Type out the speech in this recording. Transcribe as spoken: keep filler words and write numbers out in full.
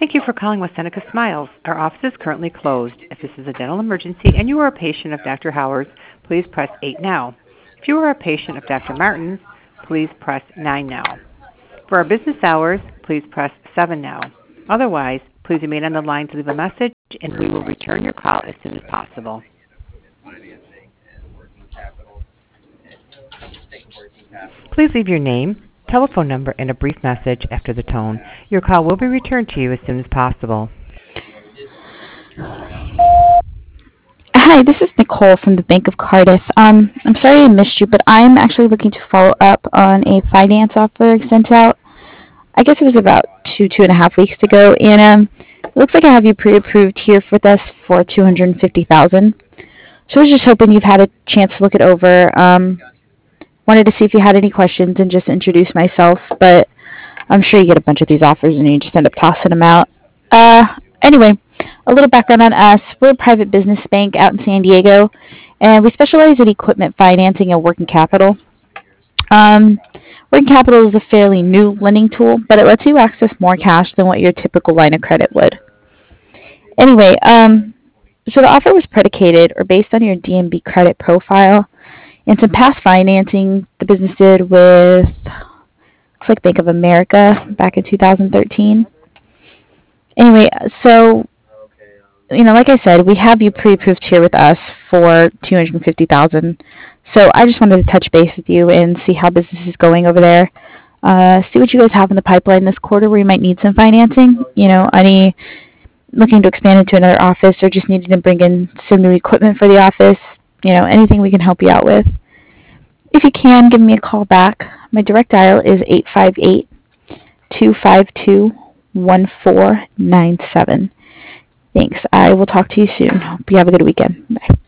Thank you for calling with Seneca Smiles. Our office is currently closed. If this is a dental emergency and you are a patient of Doctor Howard's, please press eight now. If you are a patient of Doctor Martin's, please press nine now. For our business hours, please press seven now. Otherwise, please remain on the line to leave a message, and we will return your call as soon as possible. Please leave your name, telephone number, and a brief message after the tone. Your call will be returned to you as soon as possible. Hi, this is Nicole from the Bank of Cardiff. Um, I'm sorry I missed you, but I'm actually looking to follow up on a finance offer sent out. I guess it was about two, two and a half weeks ago, and um, it looks like I have you pre-approved here with us for two hundred fifty thousand dollars. So I was just hoping you've had a chance to look it over. Um, wanted to see if you had any questions and just introduce myself, but I'm sure you get a bunch of these offers and you just end up tossing them out. Uh, anyway, a little background on us. We're a private business bank out in San Diego, and we specialize in equipment financing and working capital. Um, working capital is a fairly new lending tool, but it lets you access more cash than what your typical line of credit would. Anyway, um, so the offer was predicated or based on your D N B credit profile and some past financing the business did with, looks like Bank of America back in two thousand thirteen. Anyway, so, you know, like I said, we have you pre-approved here with us for two hundred fifty thousand dollars. So I just wanted to touch base with you and see how business is going over there. Uh, see what you guys have in the pipeline this quarter where you might need some financing. You know, any looking to expand into another office or just needing to bring in some new equipment for the office. You know, anything we can help you out with. If you can, give me a call back. My direct dial is eight five eight, two five two, one four nine seven. Thanks. I will talk to you soon. Hope you have a good weekend. Bye.